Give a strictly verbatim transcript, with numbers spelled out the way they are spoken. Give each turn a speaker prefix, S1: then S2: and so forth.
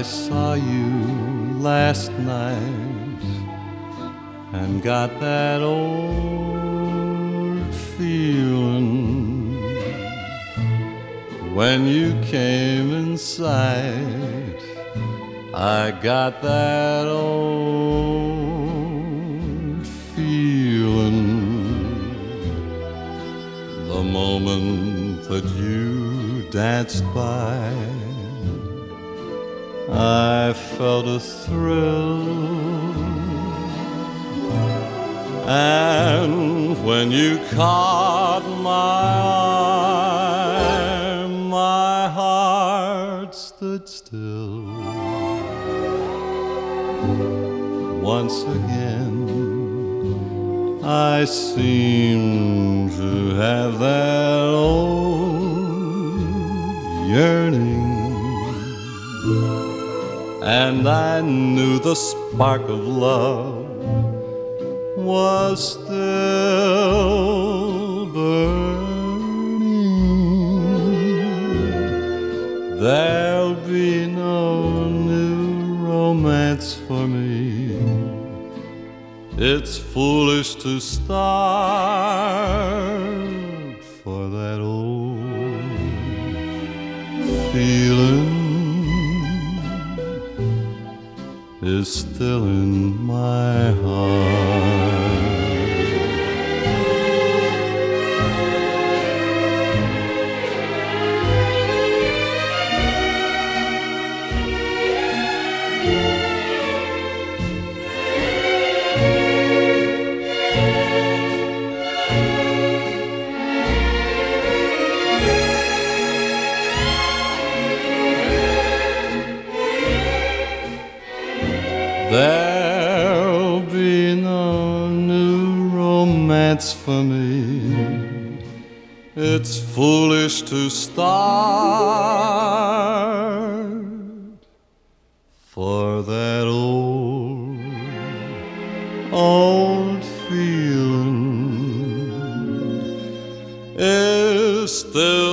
S1: saw you last night and got that old feeling when you came in sight. I got that old feeling the moment that you danced by. I felt a thrill, and when you caught my eye, my heart stood still. Once again, I seem to have that old yearning, and I knew the spark of love was still burning. There'll be no new romance for me. It's foolish to start, for that old feeling is still in my heart. There'll be no new romance for me. It's foolish to start, for that old, old feeling is still